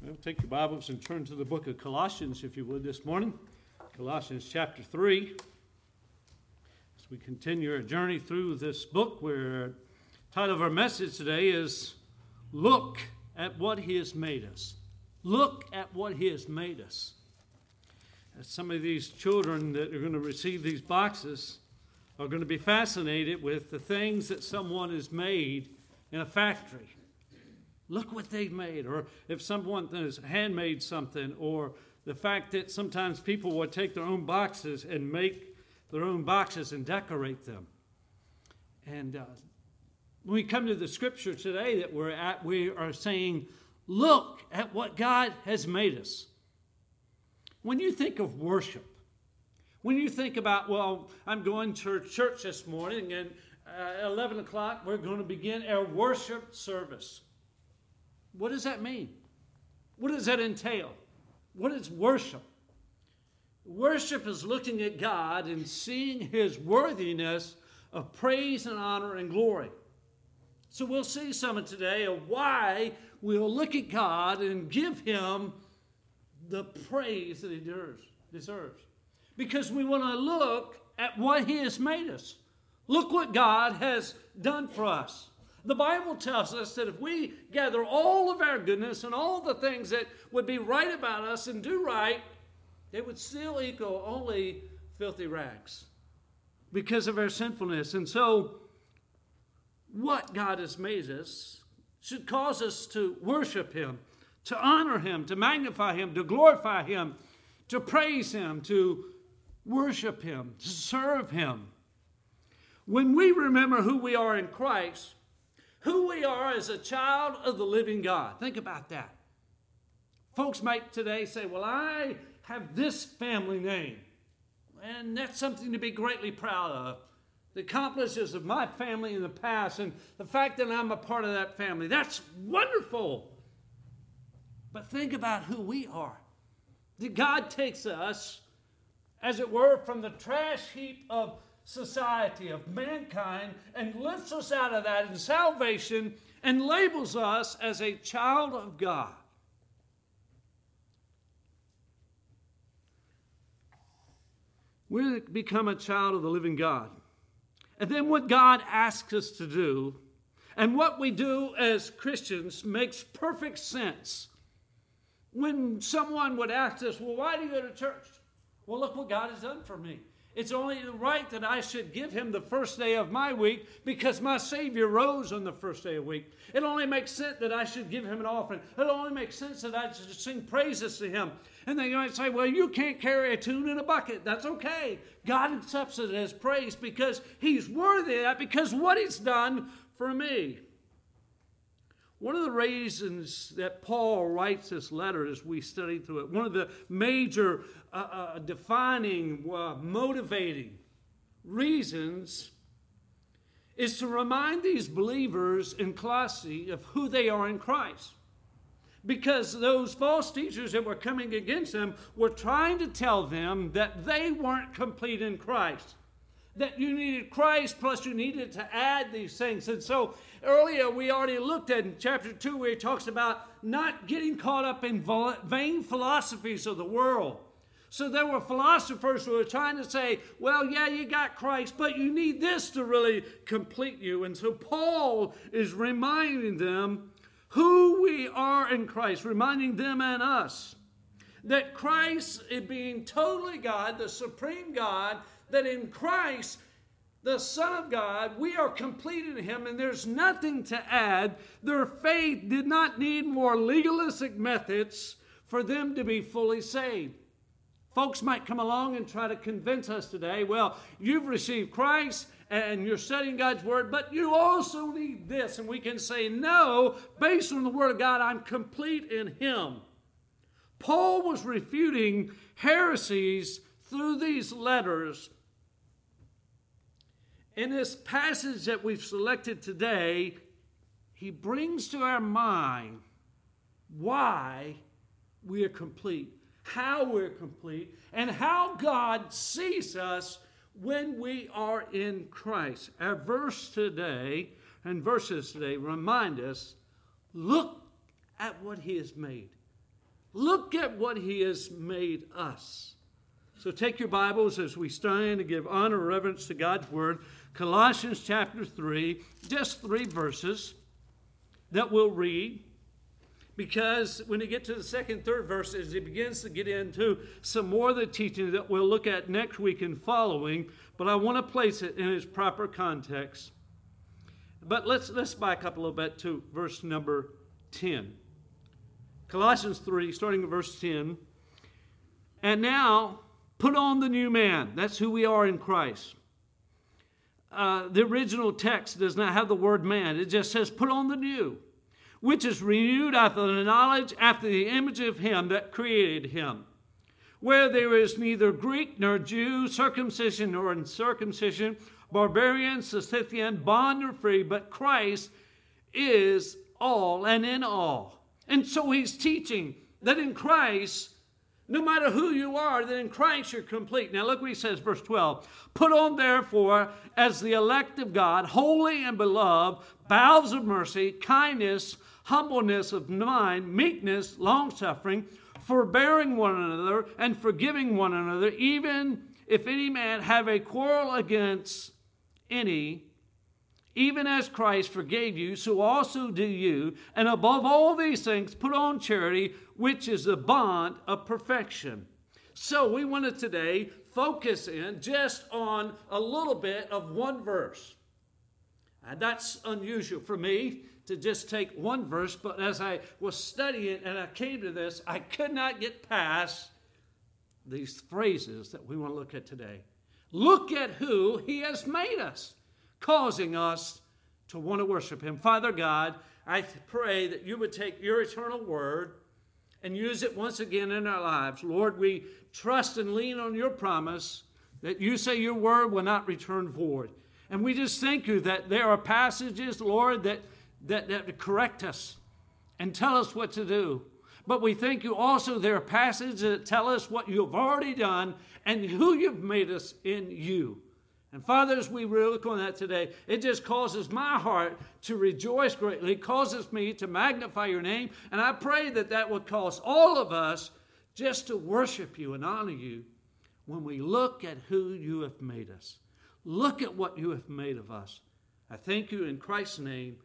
Well, take your Bibles and turn to the book of Colossians, if you would, this morning. Colossians chapter 3. As we continue our journey through this book, the title of our message today is Look at What He has Made Us. Look at what He has made us. As some of these children that are going to receive these boxes are going to be fascinated with the things that someone has made in a factory. Look what they've made. Or if someone has handmade something, or the fact that sometimes people will take their own boxes and make their own boxes and decorate them. And when we come to the scripture today that we're at, we are saying, look at what God has made us. When you think of worship, when you think about, well, I'm going to church this morning, and at 11 o'clock we're going to begin our worship service. What does that mean? What does that entail? What is worship? Worship is looking at God and seeing His worthiness of praise and honor and glory. So we'll see some of today of why we'll look at God and give Him the praise that He deserves. Because we want to look at what He has made us. Look what God has done for us. The Bible tells us that if we gather all of our goodness and all the things that would be right about us and do right, it would still equal only filthy rags because of our sinfulness. And so, what God has made us should cause us to worship Him, to honor Him, to magnify Him, to glorify Him, to praise Him, to worship Him, to serve Him. When we remember who we are in Christ, who we are as a child of the living God. Think about that. Folks might today say, well, I have this family name, and that's something to be greatly proud of. The accomplishments of my family in the past, and the fact that I'm a part of that family, that's wonderful. But think about who we are. That God takes us, as it were, from the trash heap of society, of mankind, and lifts us out of that in salvation and labels us as a child of God. We become a child of the living God. And then what God asks us to do and what we do as Christians makes perfect sense. When someone would ask us, well, why do you go to church? Well, look what God has done for me. It's only right that I should give Him the first day of my week because my Savior rose on the first day of the week. It only makes sense that I should give Him an offering. It only makes sense that I should sing praises to Him. And then you might say, well, you can't carry a tune in a bucket. That's okay. God accepts it as praise because He's worthy of that, because what He's done for me. One of the reasons that Paul writes this letter as we study through it, one of the major defining, motivating reasons is to remind these believers in Colossae of who they are in Christ. Because those false teachers that were coming against them were trying to tell them that they weren't complete in Christ. That you needed Christ, plus you needed to add these things. And so earlier we already looked at in chapter 2 where he talks about not getting caught up in vain philosophies of the world. So there were philosophers who were trying to say, well, yeah, you got Christ, but you need this to really complete you. And so Paul is reminding them who we are in Christ, reminding them and us that Christ, being totally God, the supreme God, that in Christ, the Son of God, we are complete in Him, and there's nothing to add. Their faith did not need more legalistic methods for them to be fully saved. Folks might come along and try to convince us today, well, you've received Christ and you're studying God's Word, but you also need this. And we can say, no, based on the Word of God, I'm complete in Him. Paul was refuting heresies through these letters. In this passage that we've selected today, he brings to our mind why we are complete, how we're complete, and how God sees us when we are in Christ. Our verse today and verses today remind us, look at what He has made. Look at what he has made us. So take your Bibles as we stand to give honor and reverence to God's Word. Colossians chapter 3, just 3 verses that we'll read. Because when you get to the second, third verses, it begins to get into some more of the teaching that we'll look at next week and following. But I want to place it in its proper context. But let's back up a little bit to verse number 10. Colossians 3, starting at verse 10. And now, put on the new man. That's who we are in Christ. The original text does not have the word man. It just says, put on the new, which is renewed after the knowledge, after the image of him that created him, where there is neither Greek nor Jew, circumcision nor uncircumcision, barbarian, Scythian, bond or free, but Christ is all and in all. And so he's teaching that in Christ, no matter who you are, that in Christ you're complete. Now look what he says, verse 12. Put on therefore as the elect of God, holy and beloved, bowels of mercy, kindness, humbleness of mind, meekness, longsuffering, forbearing one another, and forgiving one another, even if any man have a quarrel against any, even as Christ forgave you, so also do you. And above all these things, put on charity, which is the bond of perfection. So we want to today focus in just on a little bit of one verse. And that's unusual for me to just take one verse, but as I was studying and I came to this, I could not get past these phrases that we want to look at today. Look at who he has made us, causing us to want to worship him. Father God, I pray that you would take your eternal word and use it once again in our lives. Lord, we trust and lean on your promise that you say your word will not return void. And we just thank you that there are passages, Lord, that correct us and tell us what to do. But we thank you also there are passages that tell us what you have already done and who you've made us in you. And Father, as we look on that today, it just causes my heart to rejoice greatly. It causes me to magnify your name. And I pray that that would cause all of us just to worship you and honor you when we look at who you have made us. Look at what you have made of us. I thank you in Christ's name.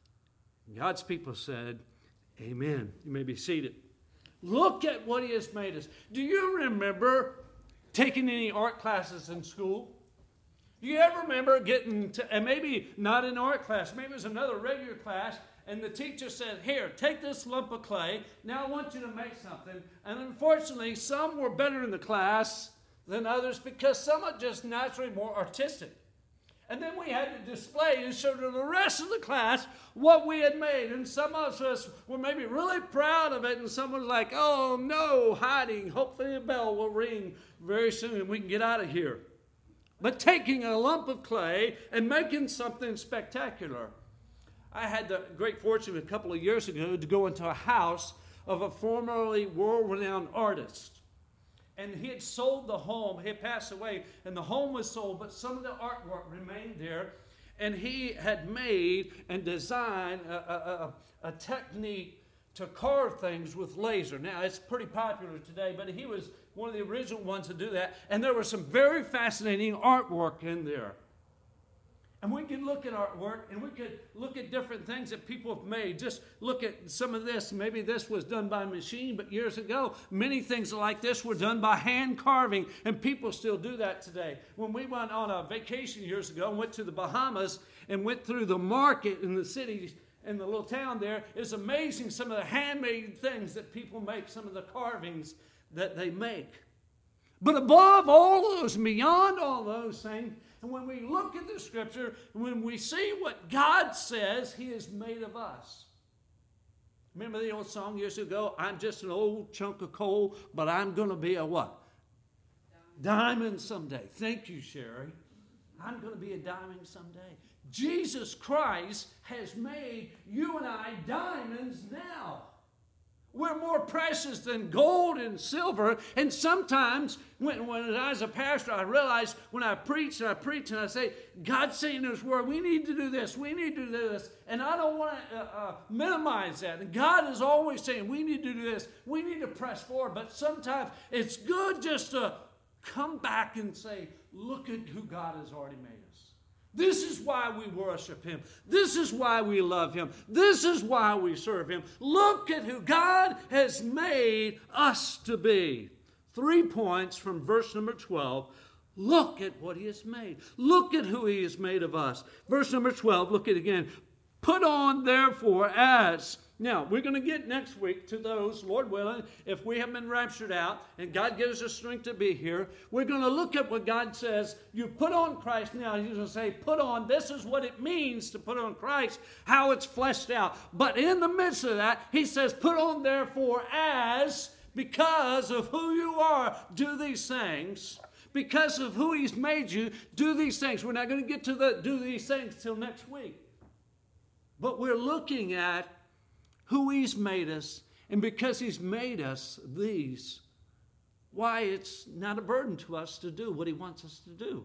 God's people said, amen. You may be seated. Look at what he has made us. Do you remember taking any art classes in school? Do you ever remember getting to, and maybe not an art class, maybe it was another regular class, and the teacher said, here, take this lump of clay. Now I want you to make something. And unfortunately, some were better in the class than others because some are just naturally more artistic. And then we had to display and show to the rest of the class what we had made. And some of us were maybe really proud of it, and some was like, oh no, hiding. Hopefully a bell will ring very soon and we can get out of here. But taking a lump of clay and making something spectacular. I had the great fortune a couple of years ago to go into a house of a formerly world-renowned artist. And he had sold the home. He had passed away, and the home was sold, but some of the artwork remained there. And he had made and designed a technique to carve things with laser. Now, it's pretty popular today, but he was one of the original ones to do that. And there was some very fascinating artwork in there. And we could look at artwork, and we could look at different things that people have made. Just look at some of this. Maybe this was done by machine, but years ago, many things like this were done by hand carving, and people still do that today. When we went on a vacation years ago and went to the Bahamas and went through the market in the cities, in the little town there, it's amazing some of the handmade things that people make, some of the carvings that they make. But above all those, beyond all those things, and when we look at the scripture, when we see what God says he has made of us. Remember the old song years ago, I'm just an old chunk of coal, but I'm going to be a what? Diamond someday. Thank you, Sherry. I'm going to be a diamond someday. Jesus Christ has made you and I diamonds now. We're more precious than gold and silver. And sometimes when I was a pastor, I realized when I preach and I say, God's saying in His Word, we need to do this, we need to do this. And I don't want to minimize that. And God is always saying, we need to do this, we need to press forward. But sometimes it's good just to come back and say, look at who God has already made us. This is why we worship Him. This is why we love Him. This is why we serve Him. Look at who God has made us to be. 3 points from verse number 12. Look at what He has made. Look at who He has made of us. Verse number 12, look at it again. Put on, therefore, as... Now, we're going to get next week to those, Lord willing, if we have been raptured out and God gives us strength to be here, we're going to look at what God says. You put on Christ now. He's going to say, put on. This is what it means to put on Christ, how it's fleshed out. But in the midst of that, He says, put on therefore as, because of who you are, do these things. Because of who He's made you, do these things. We're not going to get to the do these things till next week. But we're looking at who He's made us, and because He's made us these, why it's not a burden to us to do what He wants us to do.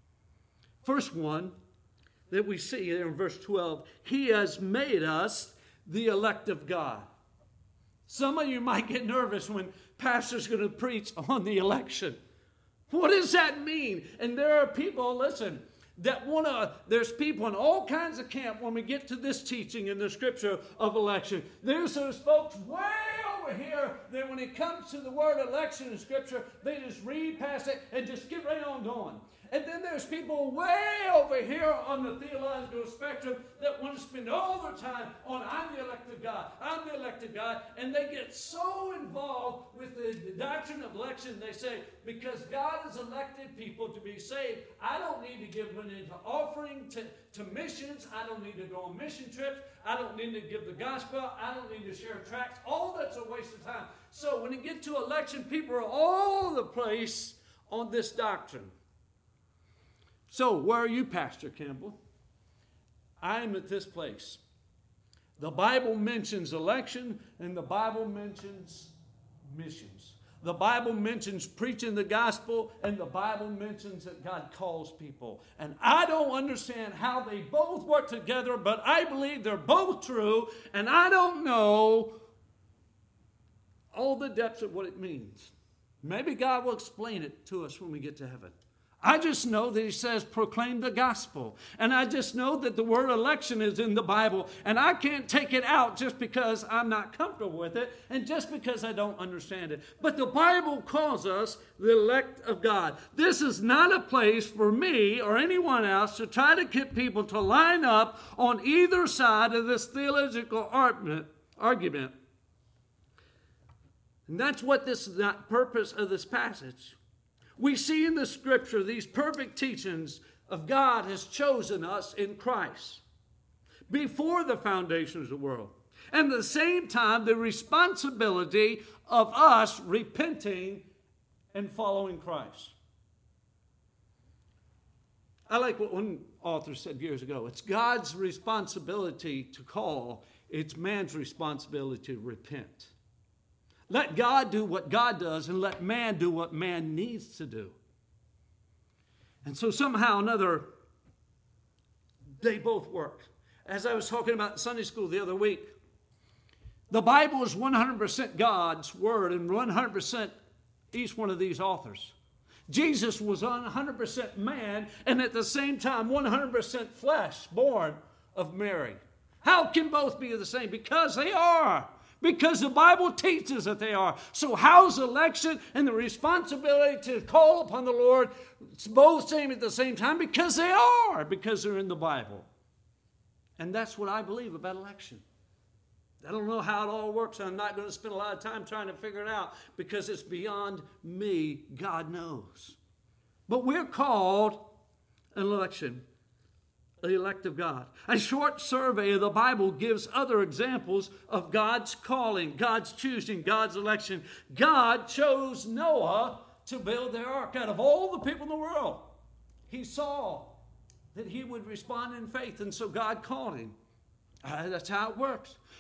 First one that we see there in verse 12, He has made us the elect of God. Some of you might get nervous when pastor's going to preach on the election. What does that mean? And there are people, listen, that there's people in all kinds of camp when we get to this teaching in the scripture of election. There's those folks way over here that when it comes to the word election in scripture, they just read past it and just get right on going. And then there's people way over here on the theological spectrum that want to spend all their time on, I'm the elect of God, I'm the elect of God. And they get so involved with the doctrine of election, they say, because God has elected people to be saved, I don't need to give money to offering, to missions. I don't need to go on mission trips. I don't need to give the gospel. I don't need to share tracts. All that's a waste of time. So when you get to election, people are all over the place on this doctrine. So, where are you, Pastor Campbell? I'm at this place. The Bible mentions election, and the Bible mentions missions. The Bible mentions preaching the gospel, and the Bible mentions that God calls people. And I don't understand how they both work together, but I believe they're both true, and I don't know all the depths of what it means. Maybe God will explain it to us when we get to heaven. I just know that He says proclaim the gospel. And I just know that the word election is in the Bible. And I can't take it out just because I'm not comfortable with it and just because I don't understand it. But the Bible calls us the elect of God. This is not a place for me or anyone else to try to get people to line up on either side of this theological argument. And that's what this is the purpose of this passage. We see in the scripture these perfect teachings of God has chosen us in Christ before the foundations of the world. And at the same time, the responsibility of us repenting and following Christ. I like what one author said years ago. It's God's responsibility to call. It's man's responsibility to repent. Let God do what God does and let man do what man needs to do. And so somehow or another, they both work. As I was talking about Sunday school the other week, the Bible is 100% God's word and 100% each one of these authors. Jesus was 100% man and at the same time 100% flesh, born of Mary. How can both be the same? Because they are. Because the Bible teaches that they are. So how's election and the responsibility to call upon the Lord both same at the same time? Because they are. Because they're in the Bible. And that's what I believe about election. I don't know how it all works. I'm not going to spend a lot of time trying to figure it out because it's beyond me. God knows. But we're called an election. The elect of God. A short survey of the Bible gives other examples of God's calling, God's choosing, God's election. God chose Noah to build the ark. Out of all the people in the world, He saw that he would respond in faith, and so God called him. That's how it works.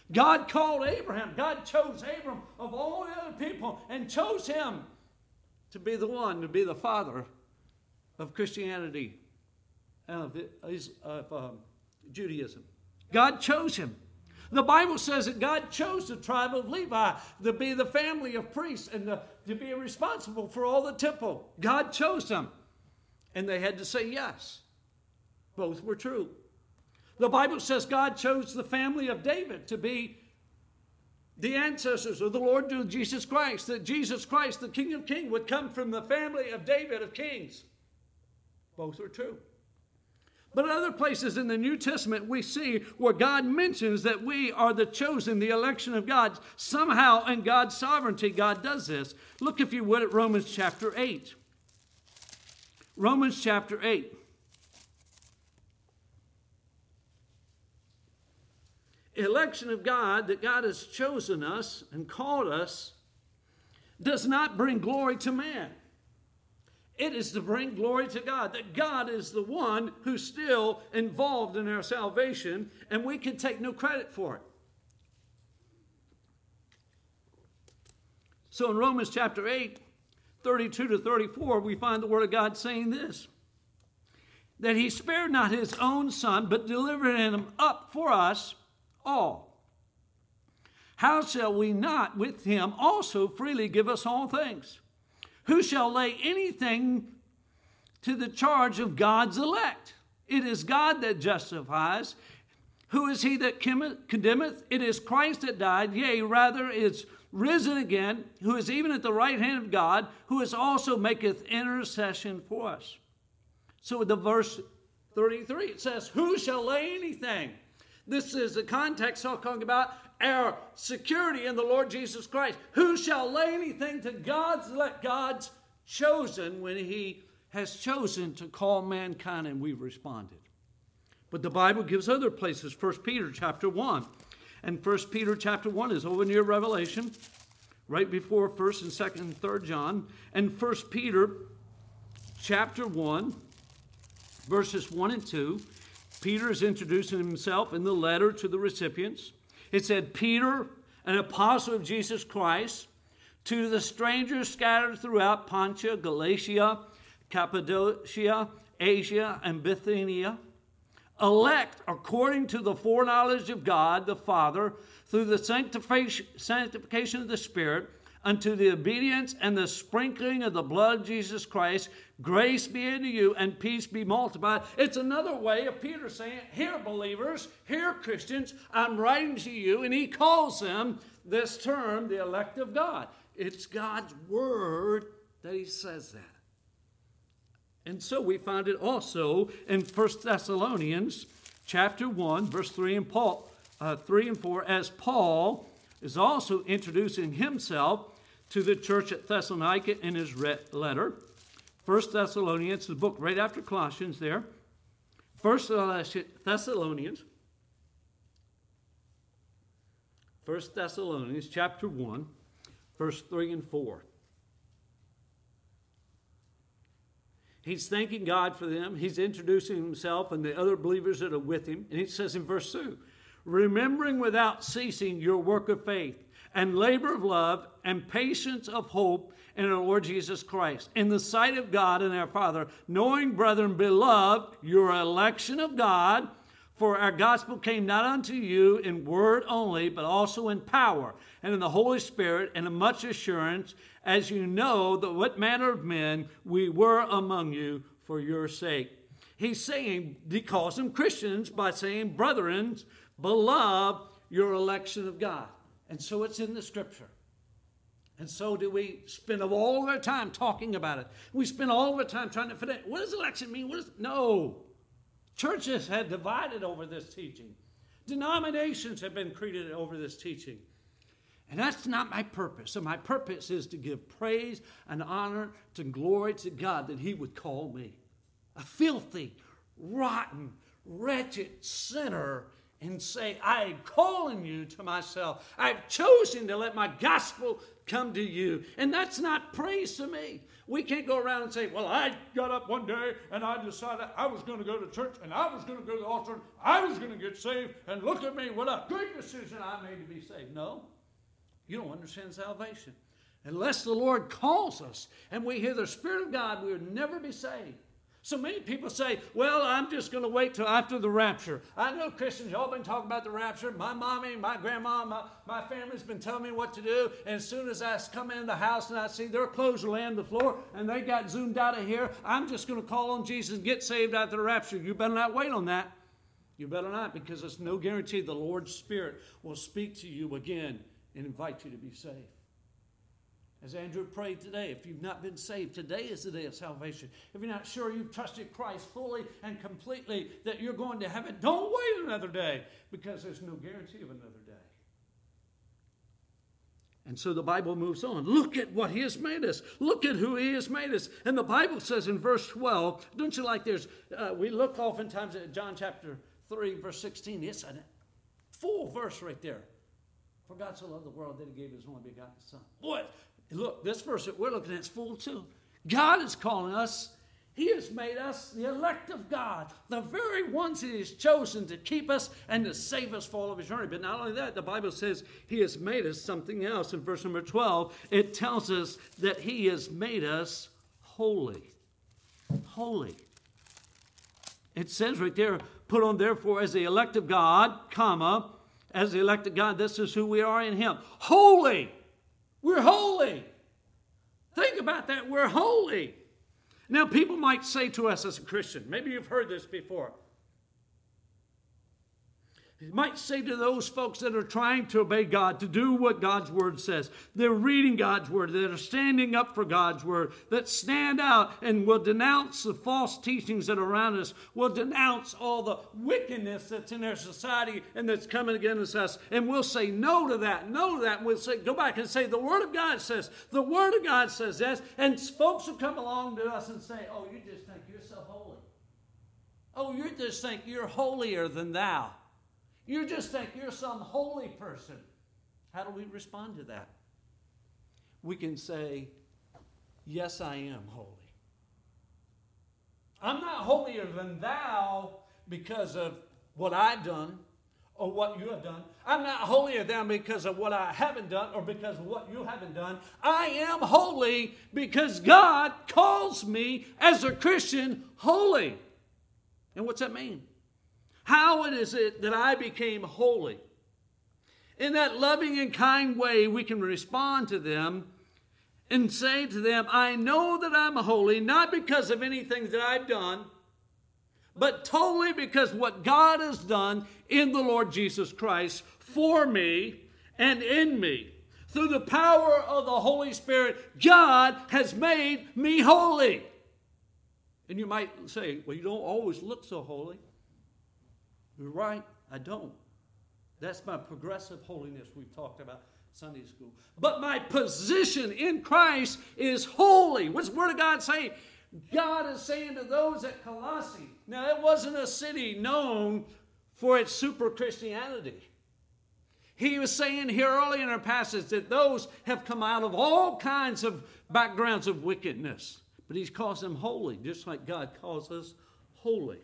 God called Abraham. God chose Abram of all the other people and chose him to be the one, to be the father of Christianity and of Judaism. God chose him. The Bible says that God chose the tribe of Levi to be the family of priests and to be responsible for all the temple. God chose them, and they had to say yes. Both were true. The Bible says God chose the family of David to be the ancestors of the Lord Jesus Christ, that Jesus Christ, the King of Kings, would come from the family of David of kings. Both are true. But in other places in the New Testament, we see where God mentions that we are the chosen, the election of God. Somehow in God's sovereignty, God does this. Look, if you would, at Romans chapter 8. Romans chapter 8. Election of God, that God has chosen us and called us, does not bring glory to man. It is to bring glory to God, that God is the one who's still involved in our salvation, and we can take no credit for it. So in Romans chapter 8, 32 to 34, we find the Word of God saying this, that he spared not his own Son, but delivered him up for us all. How shall we not with him also freely give us all things? Who shall lay anything to the charge of God's elect? It is God that justifies. Who is he that condemneth? It is Christ that died, yea, rather is risen again, who is even at the right hand of God, who is also maketh intercession for us. So the verse 33, it says, who shall lay anything? This is the context talking about our security in the Lord Jesus Christ. Who shall lay anything to God's chosen when he has chosen to call mankind and we've responded? But the Bible gives other places. 1 Peter chapter 1. And 1 Peter chapter 1 is over near Revelation, right before 1st and 2nd and 3rd John. And 1 Peter chapter 1, verses 1 and 2, Peter is introducing himself in the letter to the recipients. It said, Peter, an apostle of Jesus Christ, to the strangers scattered throughout Pontia, Galatia, Cappadocia, Asia, and Bithynia, elect according to the foreknowledge of God the Father, through the sanctification of the Spirit, unto the obedience and the sprinkling of the blood of Jesus Christ, grace be unto you and peace be multiplied. It's another way of Peter saying, here believers, here Christians, I'm writing to you, and he calls them this term, the elect of God. It's God's word that he says that. And so we find it also in 1 Thessalonians chapter 1, verse 3 and 4, as Paul is also introducing himself to the church at Thessalonica in his letter. 1 Thessalonians, the book right after Colossians there. 1 Thessalonians chapter 1, verse 3 and 4. He's thanking God for them. He's introducing himself and the other believers that are with him. And he says in verse 2, remembering without ceasing your work of faith and labor of love and patience of hope in our Lord Jesus Christ, in the sight of God and our Father, knowing, brethren, beloved, your election of God, for our gospel came not unto you in word only, but also in power and in the Holy Spirit and in much assurance, as you know that what manner of men we were among you for your sake. He's saying, he calls them Christians by saying, brethren, beloved, your election of God. And so it's in the scripture. And so do we spend all of our time talking about it. We spend all of our time trying to fit in. What does election mean? No. Churches have divided over this teaching. Denominations have been created over this teaching. And that's not my purpose. So my purpose is to give praise and honor to glory to God that he would call me a filthy, rotten, wretched sinner and say, I am calling you to myself. I've chosen to let my gospel come to you. And that's not praise to me. We can't go around and say, well, I got up one day and I decided I was going to go to church and I was going to go to the altar and I was going to get saved. And look at me, what a great decision I made to be saved. No, you don't understand salvation. Unless the Lord calls us and we hear the Spirit of God, we will never be saved. So many people say, well, I'm just going to wait till after the rapture. I know Christians, y'all been talking about the rapture. My mommy, my grandma, my family's been telling me what to do. And as soon as I come in the house and I see their clothes are laying on the floor and they got zoomed out of here, I'm just going to call on Jesus and get saved after the rapture. You better not wait on that. You better not, because there's no guarantee the Lord's Spirit will speak to you again and invite you to be saved. As Andrew prayed today, if you've not been saved, today is the day of salvation. If you're not sure you've trusted Christ fully and completely that you're going to heaven, don't wait another day, because there's no guarantee of another day. And so the Bible moves on. Look at what He has made us. Look at who He has made us. And the Bible says in verse 12, don't you like we look oftentimes at John chapter 3, verse 16. It's a full verse right there. For God so loved the world that He gave His only begotten Son. Boy, look, this verse that we're looking at is full too. God is calling us. He has made us the elect of God, the very ones He has chosen to keep us and to save us for all of eternity. But not only that, the Bible says He has made us something else. In verse number 12, it tells us that He has made us holy. Holy. It says right there, put on therefore as the elect of God, comma, as the elect of God, this is who we are in Him. Holy. We're holy. Think about that. We're holy. Now, people might say to us as a Christian, maybe you've heard this before. You might say to those folks that are trying to obey God, to do what God's Word says. They're reading God's Word. That are standing up for God's Word. That stand out and will denounce the false teachings that are around us. Will denounce all the wickedness that's in our society and that's coming against us. And we'll say no to that, no to that. And we'll say, go back and say, the Word of God says, the Word of God says this. And folks will come along to us and say, oh, you just think you're so holy. Oh, you just think you're holier than thou. You just think you're some holy person. How do we respond to that? We can say, yes, I am holy. I'm not holier than thou because of what I've done or what you have done. I'm not holier than because of what I haven't done or because of what you haven't done. I am holy because God calls me as a Christian holy. And what's that mean? How is it that I became holy? In that loving and kind way, we can respond to them and say to them, I know that I'm holy, not because of anything that I've done, but totally because what God has done in the Lord Jesus Christ for me and in me. Through the power of the Holy Spirit, God has made me holy. And you might say, well, you don't always look so holy. You're right, I don't. That's my progressive holiness we've talked about Sunday school. But my position in Christ is holy. What's the Word of God saying? God is saying to those at Colossae. Now, it wasn't a city known for its super Christianity. He was saying here early in our passage that those have come out of all kinds of backgrounds of wickedness. But He calls them holy, just like God calls us holy.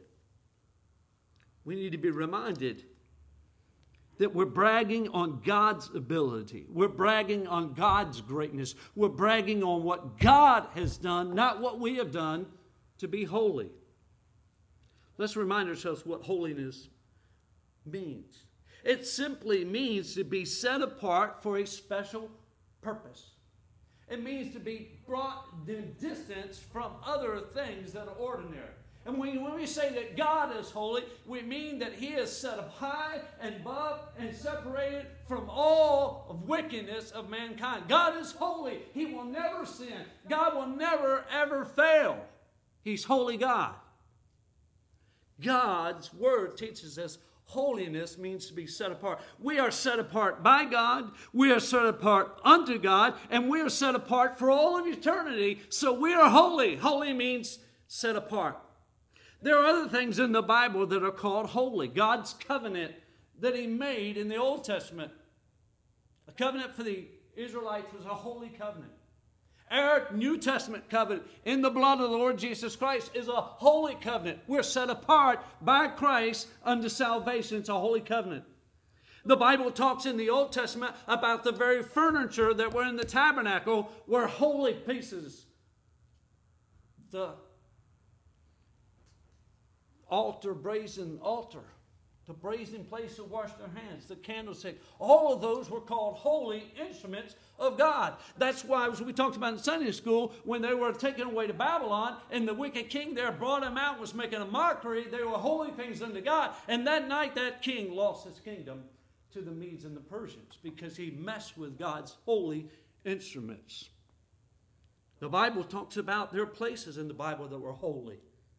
We need to be reminded that we're bragging on God's ability. We're bragging on God's greatness. We're bragging on what God has done, not what we have done, to be holy. Let's remind ourselves what holiness means. It simply means to be set apart for a special purpose. It means to be brought in distance from other things that are ordinary. And when we say that God is holy, we mean that He is set up high and above and separated from all of wickedness of mankind. God is holy. He will never sin. God will never, ever fail. He's holy God. God's Word teaches us holiness means to be set apart. We are set apart by God. We are set apart unto God. And we are set apart for all of eternity. So we are holy. Holy means set apart. There are other things in the Bible that are called holy. God's covenant that he made in the Old Testament. A covenant for the Israelites was a holy covenant. Our New Testament covenant in the blood of the Lord Jesus Christ is a holy covenant. We're set apart by Christ unto salvation. It's a holy covenant. The Bible talks in the Old Testament about the very furniture that were in the tabernacle were holy pieces. The altar, brazen altar, the brazen place to wash their hands, the candlestick, all of those were called holy instruments of God. That's why, as we talked about in Sunday school, when they were taken away to Babylon and the wicked king there brought them out and was making a mockery, they were holy things unto God. And that night that king lost his kingdom to the Medes and the Persians because he messed with God's holy instruments. The Bible talks about there are places in the Bible that were holy.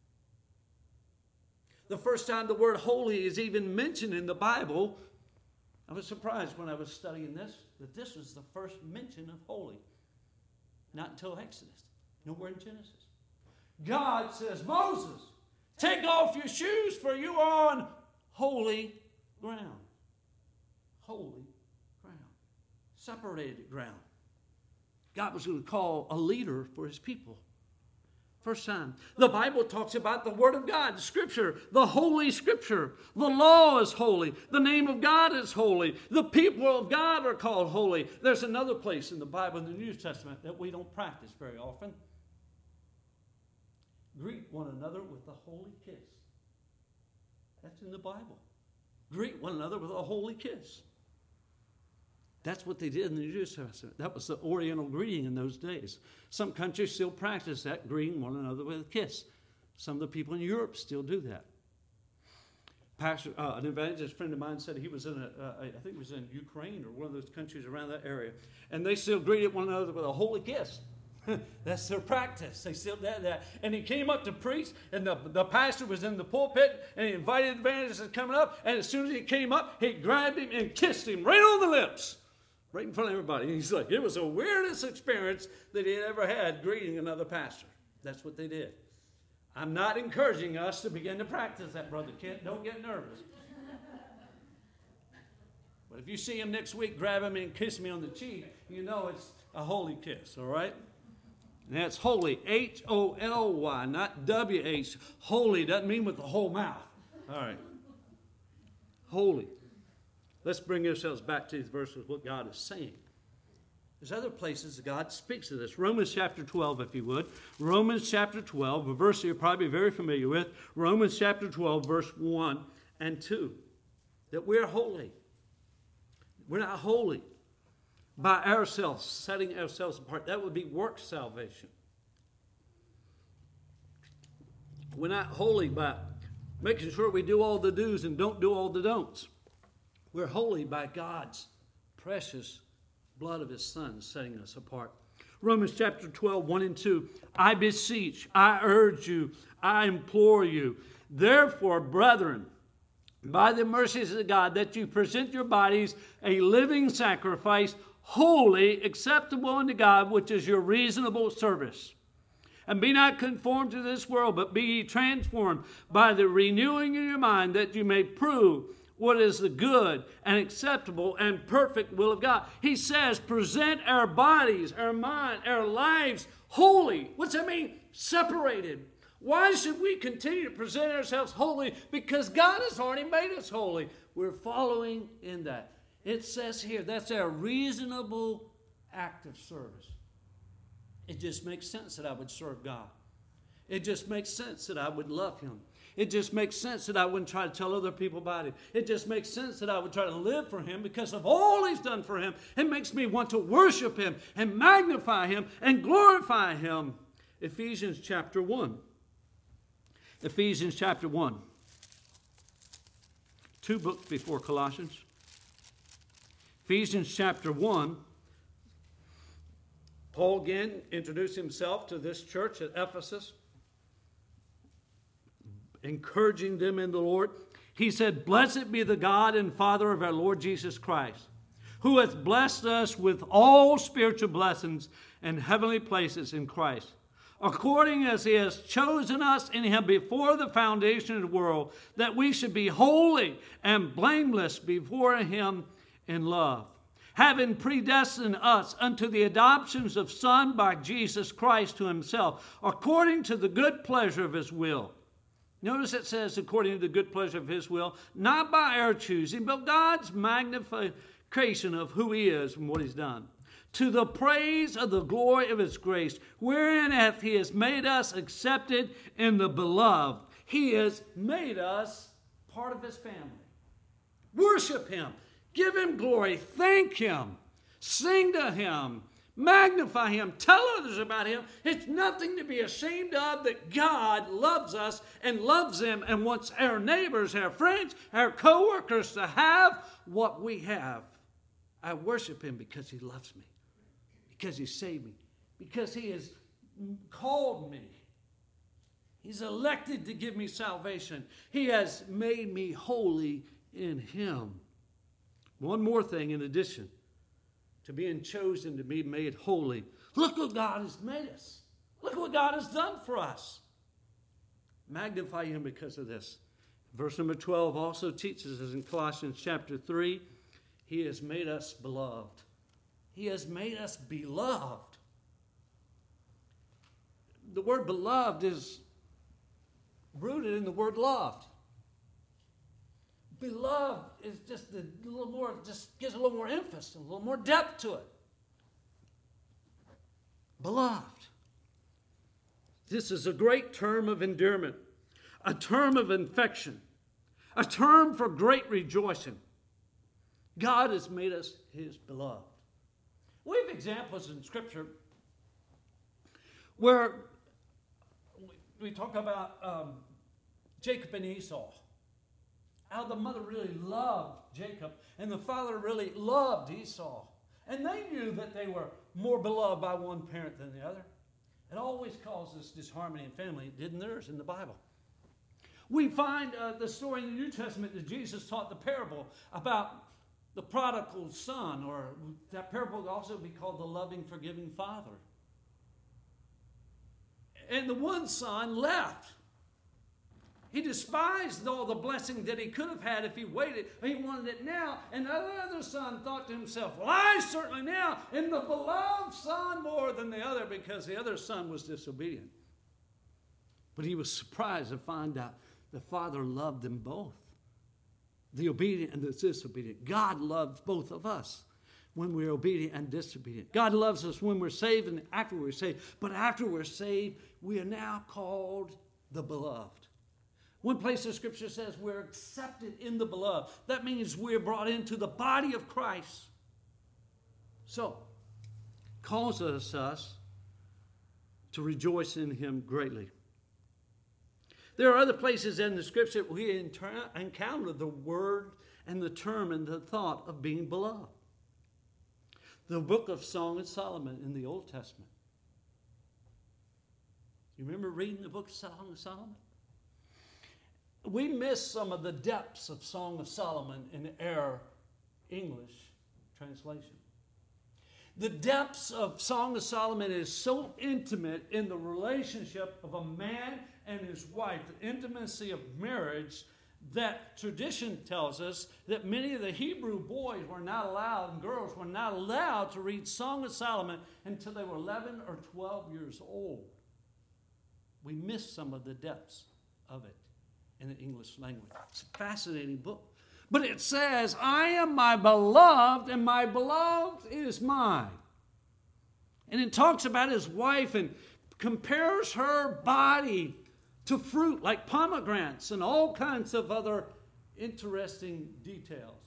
The first time the word holy is even mentioned in the Bible, I was surprised when I was studying this, that this was the first mention of holy. Not until Exodus. Nowhere in Genesis. God says, Moses, take off your shoes, for you are on holy ground. Holy ground. Separated ground. God was going to call a leader for his people. First time. The Bible talks about the Word of God, the Scripture, the Holy Scripture. The law is holy. The name of God is holy. The people of God are called holy. There's another place in the Bible, in the New Testament, that we don't practice very often. Greet one another with a holy kiss. That's in the Bible. Greet one another with a holy kiss. That's what they did in the New Testament. That was the Oriental greeting in those days. Some countries still practice that, greeting one another with a kiss. Some of the people in Europe still do that. An evangelist friend of mine said he was I think it was in Ukraine or one of those countries around that area, and they still greeted one another with a holy kiss. That's their practice. They still did that. And he came up to preach, and the pastor was in the pulpit, and he invited the evangelist coming up, and as soon as he came up, he grabbed him and kissed him right on the lips. Right in front of everybody. And he's like, it was the weirdest experience that he had ever had greeting another pastor. That's what they did. I'm not encouraging us to begin to practice that, Brother Kent. Don't get nervous. But if you see him next week, grab him and kiss me on the cheek, you know it's a holy kiss, all right? And that's holy, H-O-L-Y, not W-H. Holy doesn't mean with the whole mouth. All right. Holy. Let's bring ourselves back to these verses, what God is saying. There's other places that God speaks to this. Romans chapter 12, if you would. Romans chapter 12, a verse you're probably very familiar with. Romans chapter 12, verse 1 and 2. That we're holy. We're not holy by ourselves, setting ourselves apart. That would be work salvation. We're not holy by making sure we do all the do's and don't do all the don'ts. We're holy by God's precious blood of his Son setting us apart. Romans chapter 12, 1 and 2. I beseech, I urge you, I implore you, therefore, brethren, by the mercies of God, that you present your bodies a living sacrifice, holy, acceptable unto God, which is your reasonable service. And be not conformed to this world, but be ye transformed by the renewing of your mind, that you may prove what is the good and acceptable and perfect will of God. He says, present our bodies, our mind, our lives holy. What's that mean? Separated. Why should we continue to present ourselves holy? Because God has already made us holy. We're following in that. It says here, that's our reasonable act of service. It just makes sense that I would serve God. It just makes sense that I would love him. It just makes sense that I wouldn't try to tell other people about him. It just makes sense that I would try to live for him because of all he's done for him. It makes me want to worship him and magnify him and glorify him. Ephesians chapter 1. Ephesians chapter 1. 2 books before Colossians. Ephesians chapter 1. Paul again introduced himself to this church at Ephesus, encouraging them in the Lord. He said, blessed be the God and Father of our Lord Jesus Christ, who hath blessed us with all spiritual blessings in heavenly places in Christ, according as he has chosen us in him before the foundation of the world, that we should be holy and blameless before him in love, having predestined us unto the adoptions of Son by Jesus Christ to himself, according to the good pleasure of his will. Notice it says, according to the good pleasure of his will, not by our choosing, but God's magnification of who he is and what he's done. To the praise of the glory of his grace, wherein hath he has made us accepted in the beloved. He has made us part of his family. Worship him. Give him glory. Thank him. Sing to him. Magnify him. Tell others about him. It's nothing to be ashamed of that God loves us and loves them and wants our neighbors, our friends, our co-workers to have what we have. I worship him because he loves me, because he saved me, because he has called me. He's elected to give me salvation. He has made me holy in him. One more thing in addition to being chosen to be made holy. Look what God has made us. Look what God has done for us. Magnify him because of this. Verse number 12 also teaches us in Colossians chapter 3, he has made us beloved. He has made us beloved. The word beloved is rooted in the word loved. Beloved is just a little more, just gives a little more emphasis, a little more depth to it. Beloved. This is a great term of endearment, a term of affection, a term for great rejoicing. God has made us his beloved. We have examples in Scripture where we talk about Jacob and Esau. How the mother really loved Jacob and the father really loved Esau. And they knew that they were more beloved by one parent than the other. It always causes disharmony in family. It did in theirs in the Bible. We find the story in the New Testament that Jesus taught the parable about the prodigal son, or that parable would also be called the loving, forgiving father. And the one son left. He despised all the blessing that he could have had if he waited. He wanted it now. And the other son thought to himself, well, I certainly now am the beloved son more than the other, because the other son was disobedient. But he was surprised to find out the father loved them both, the obedient and the disobedient. God loves both of us when we're obedient and disobedient. God loves us when we're saved and after we're saved. But after we're saved, we are now called the beloved. One place of Scripture says we're accepted in the beloved. That means we're brought into the body of Christ. So, causes us to rejoice in him greatly. There are other places in the Scripture we encounter the word and the term and the thought of being beloved. The book of Song of Solomon in the Old Testament. You remember reading the book of Song of Solomon? We miss some of the depths of Song of Solomon in our English translation. The depths of Song of Solomon is so intimate in the relationship of a man and his wife, the intimacy of marriage, that tradition tells us that many of the Hebrew boys were not allowed, and girls were not allowed to read Song of Solomon until they were 11 or 12 years old. We miss some of the depths of it in the English language. It's a fascinating book. But it says, I am my beloved, and my beloved is mine. And it talks about his wife and compares her body to fruit like pomegranates and all kinds of other interesting details.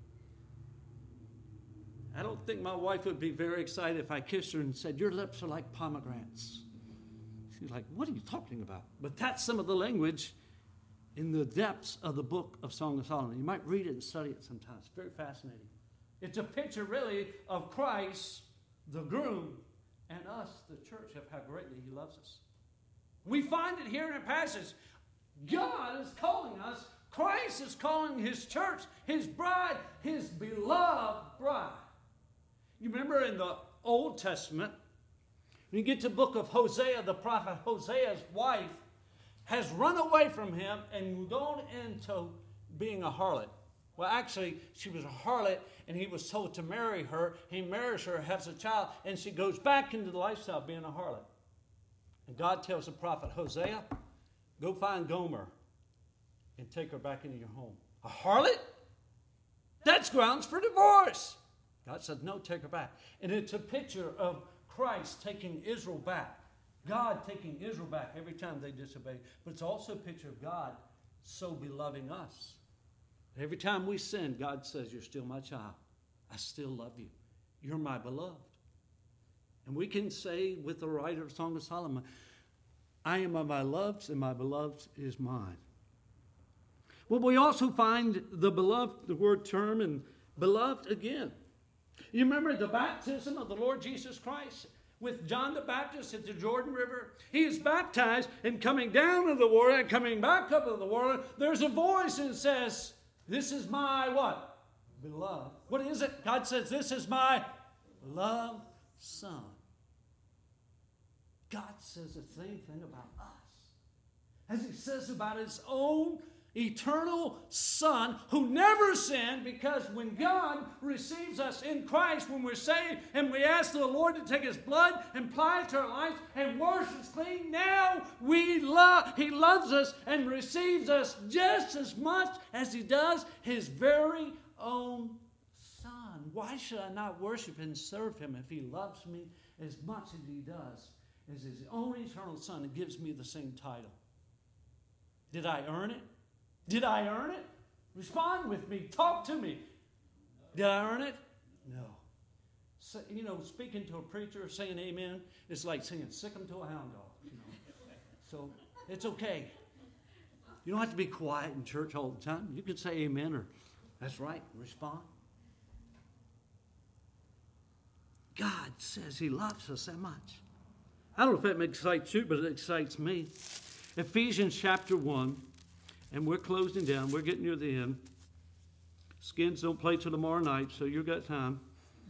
I don't think my wife would be very excited if I kissed her and said, your lips are like pomegranates. She's like, what are you talking about? But that's some of the language in the depths of the book of Song of Solomon. You might read it and study it sometimes. It's very fascinating. It's a picture, really, of Christ, the groom, and us, the church, of how greatly he loves us. We find it here in a passage. God is calling us. Christ is calling his church, his bride, his beloved bride. You remember in the Old Testament, When you get to the book of Hosea, the prophet Hosea's wife has run away from him and gone into being a harlot. Well, actually, she was a harlot, and he was told to marry her. He marries her, has a child, and she goes back into the lifestyle of being a harlot. And God tells the prophet Hosea, go find Gomer and take her back into your home. A harlot? That's grounds for divorce. God said, no, take her back. And it's a picture of Christ taking Israel back. God taking Israel back every time they disobey. But it's also a picture of God so beloving us. Every time we sin, God says, you're still my child. I still love you. You're my beloved. And we can say with the writer of Song of Solomon, I am of my loves, and my beloved is mine. Well, we also find the beloved, the word term, and beloved again. You remember the baptism of the Lord Jesus Christ with John the Baptist at the Jordan River? He is baptized, and coming down of the water and coming back up of the water, there's a voice that says, this is my what? Beloved. What is it? God says, this is my beloved Son. God says the same thing about us. As he says about his own eternal Son who never sinned, because when God receives us in Christ, when we're saved and we ask the Lord to take his blood and apply it to our lives and wash us clean, now he loves us and receives us just as much as he does his very own Son. Why should I not worship and serve him if he loves me as much as he does as his own eternal Son and gives me the same title? Did I earn it? Did I earn it? Respond with me. Talk to me. Did I earn it? No. So, speaking to a preacher, saying amen, it's like singing sick 'em to a hound dog. So it's okay. You don't have to be quiet in church all the time. You can say amen or that's right. Respond. God says he loves us that much. I don't know if that excites you, but it excites me. Ephesians chapter 1. And we're closing down. We're getting near the end. Skins don't play till tomorrow night, so you've got time.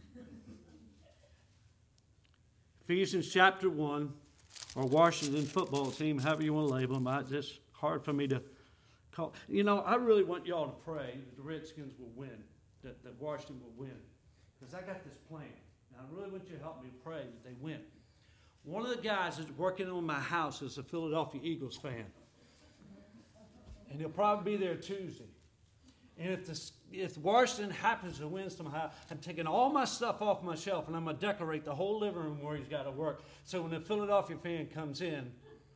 Ephesians chapter 1, or Washington football team, however you want to label them. It's just hard for me to call. I really want y'all to pray that the Redskins will win, that Washington will win. Because I got this plan. Now, I really want you to help me pray that they win. One of the guys that's working on my house is a Philadelphia Eagles fan. And he'll probably be there Tuesday. And if Washington happens to win somehow, I'm taking all my stuff off my shelf and I'm going to decorate the whole living room where he's got to work. So when the Philadelphia fan comes in,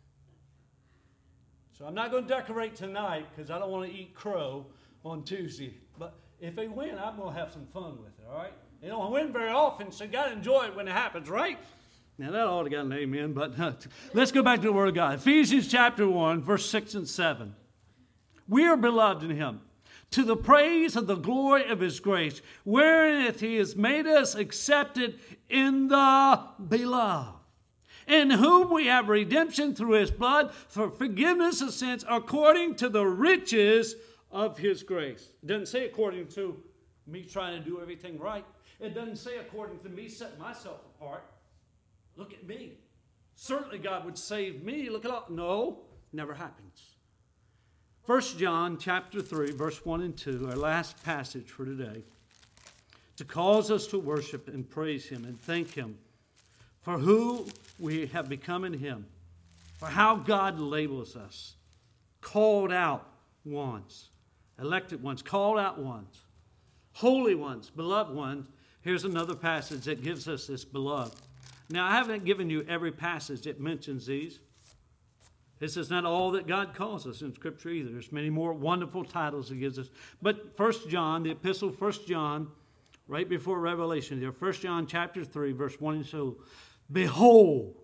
so I'm not going to decorate tonight because I don't want to eat crow on Tuesday. But if they win, I'm going to have some fun with it, all right? They don't win very often, so you got to enjoy it when it happens, right? Now, that ought to got an amen, but let's go back to the Word of God. Ephesians chapter 1, verse 6 and 7. We are beloved in him, to the praise of the glory of his grace, wherein he has made us accepted in the beloved, in whom we have redemption through his blood for forgiveness of sins according to the riches of his grace. It doesn't say according to me trying to do everything right. It doesn't say according to me setting myself apart. Look at me. Certainly God would save me. Look at all. No, never happens. 1 John chapter 3, verse 1 and 2, our last passage for today, to cause us to worship and praise him and thank him for who we have become in him, for how God labels us, called out ones, elected ones, called out ones, holy ones, beloved ones. Here's another passage that gives us this beloved. Now, I haven't given you every passage that mentions these. This is not all that God calls us in Scripture either. There's many more wonderful titles he gives us. But 1 John, the epistle 1 John, right before Revelation there, 1 John chapter 3, verse 1 and 2, behold,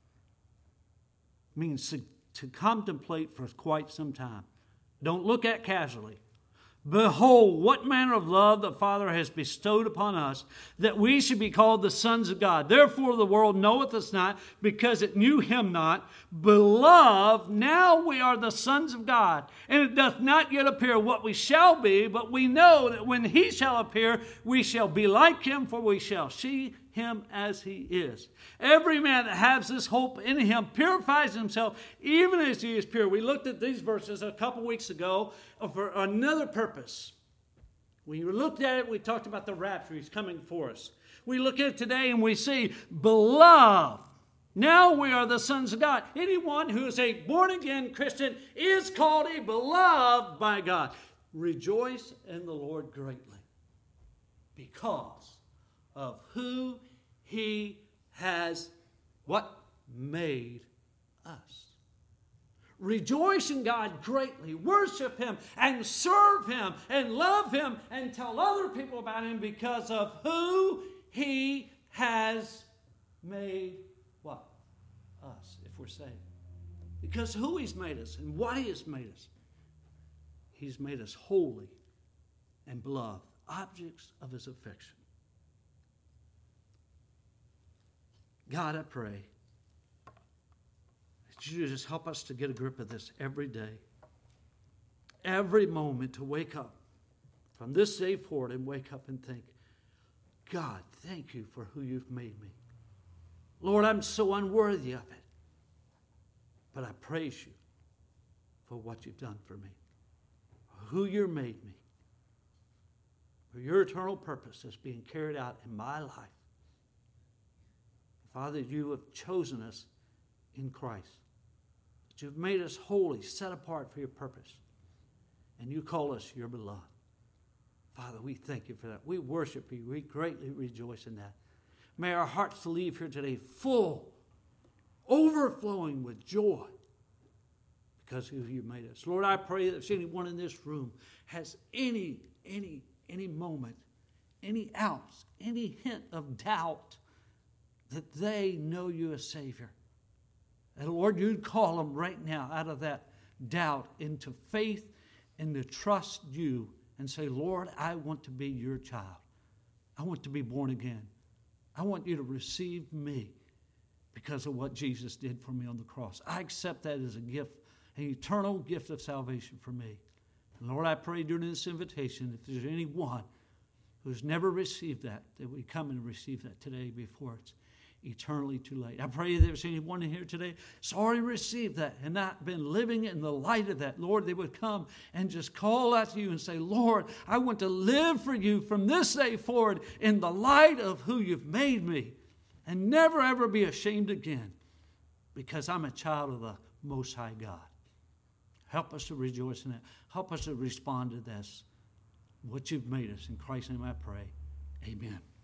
means to contemplate for quite some time. Don't look at casually. Behold, what manner of love the Father has bestowed upon us, that we should be called the sons of God. Therefore the world knoweth us not, because it knew him not. Beloved, now we are the sons of God, and it doth not yet appear what we shall be, but we know that when he shall appear, we shall be like him, for we shall see him as he is. Every man that has this hope in him purifies himself even as he is pure. We looked at these verses a couple weeks ago for another purpose. When we looked at it, we talked about the rapture. He's coming for us. We look at it today and we see, beloved. Now we are the sons of God. Anyone who is a born-again Christian is called a beloved by God. Rejoice in the Lord greatly because of who he has, what? Made us. Rejoice in God greatly. Worship him and serve him and love him and tell other people about him because of who he has made what? Us, if we're saved. Because who he's made us and why he has made us. He's made us holy and beloved, objects of his affection. God, I pray that you just help us to get a grip of this every day. Every moment to wake up from this day forward and wake up and think, God, thank you for who you've made me. Lord, I'm so unworthy of it. But I praise you for what you've done for me. For who you made me. For your eternal purpose is being carried out in my life. Father, you have chosen us in Christ. That you've made us holy, set apart for your purpose. And you call us your beloved. Father, we thank you for that. We worship you. We greatly rejoice in that. May our hearts leave here today full, overflowing with joy because of who you made us. Lord, I pray that if anyone in this room has any moment, any ounce, any hint of doubt that they know you as Savior. And Lord, you'd call them right now out of that doubt into faith and to trust you and say, Lord, I want to be your child. I want to be born again. I want you to receive me because of what Jesus did for me on the cross. I accept that as a gift, an eternal gift of salvation for me. And Lord, I pray during this invitation, if there's anyone who's never received that we come and receive that today before it's eternally too late. I pray if there's anyone in here today that's already received that and not been living in the light of that, Lord, they would come and just call out to you and say, Lord, I want to live for you from this day forward in the light of who you've made me and never ever be ashamed again because I'm a child of the Most High God. Help us to rejoice in it. Help us to respond to this, what you've made us. In Christ's name I pray. Amen.